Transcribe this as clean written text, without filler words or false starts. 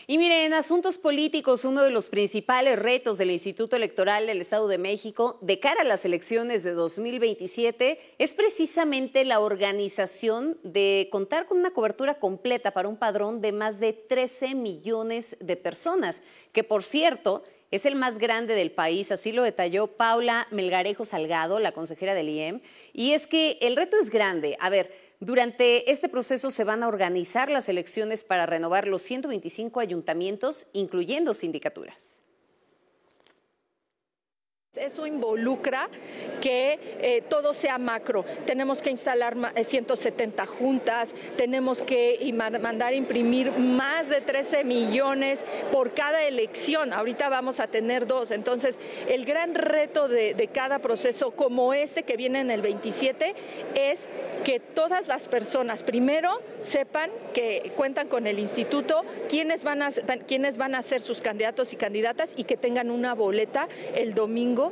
Y mire, en asuntos políticos, uno de los principales retos del Instituto Electoral del Estado de México de cara a las elecciones de 2027 es precisamente la organización de contar con una cobertura completa para un padrón de más de 13 millones de personas, que por cierto es el más grande del país, así lo detalló Paula Melgarejo Salgado, la consejera del IEM, y es que el reto es grande. A ver, durante este proceso se van a organizar las elecciones para renovar los 125 ayuntamientos, incluyendo sindicaturas. Eso involucra que todo sea macro. Tenemos que instalar 170 juntas, tenemos que mandar imprimir más de 13 millones por cada elección. Ahorita vamos a tener 2. Entonces, el gran reto de cada proceso como este que viene en el 27 es que todas las personas primero sepan que cuentan con el instituto, quiénes van a ser sus candidatos y candidatas y que tengan una boleta el domingo